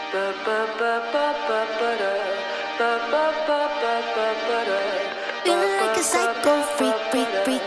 Feeling like a psycho freak, freak, freak.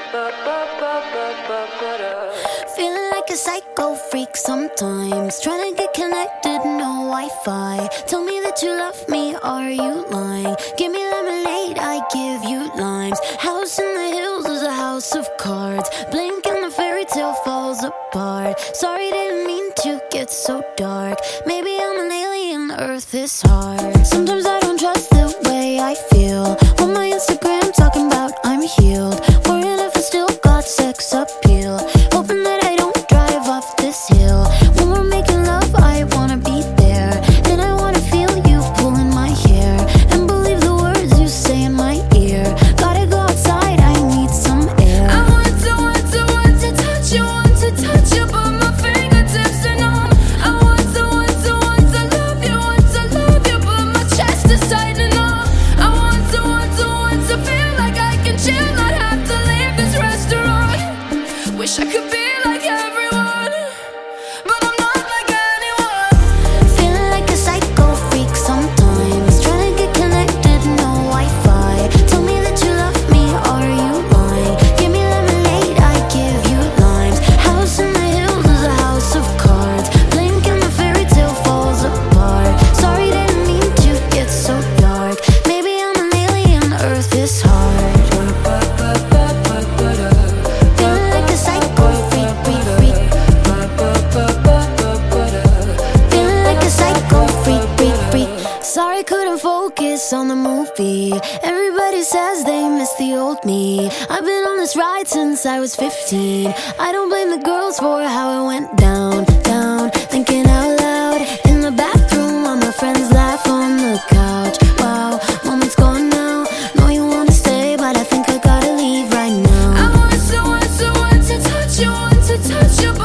Feeling like a psycho freak sometimes. Trying to get connected, no Wi-Fi. Tell me that you love me, are you lying? Give me lemonade, I give you limes. House in the hills is a house of cards. Blink and the fairy tale falls apart. Sorry, didn't mean to get so dark. Maybe I'm an alien, Earth is hard. Sometimes I don't trust the way I feel. On my Instagram talking about I'm healed. Worrying if I still got sex appeal. Hoping that I don't drive off this hill. When we're making love, I wanna be there. Then I wanna feel you pulling my hair. And believe the words you say in my ear. Gotta go outside, I need some air. I want to touch you, but my fingertips are numb. I want to love you, but my chest is tightening up. I want to feel like I can chill, not have to leave this restaurant. Wish I could be like everyone, but I'm not like anyone. Feeling like a psycho freak sometimes. Trying to get connected, no Wi-Fi. Tell me that you love me, are you lying? Give me lemonade, I give you limes. House in the hills is a house of cards. Blink and the fairy tale falls apart. Sorry, didn't mean to get so dark. Maybe I'm an alien, Earth is hard. Feeling like a psycho freak, freak, freak. Feeling like a psycho freak, freak, freak. Sorry, couldn't focus on the movie. Everybody says they miss the old me. I've been on this ride since I was 15. I don't blame the girls for how it went down, down. Thinking out loud in the bathroom while my friends laugh on the couch. Wow, moment's gone now. Know you wanna stay, but I think I gotta leave right now. I want to touch you, but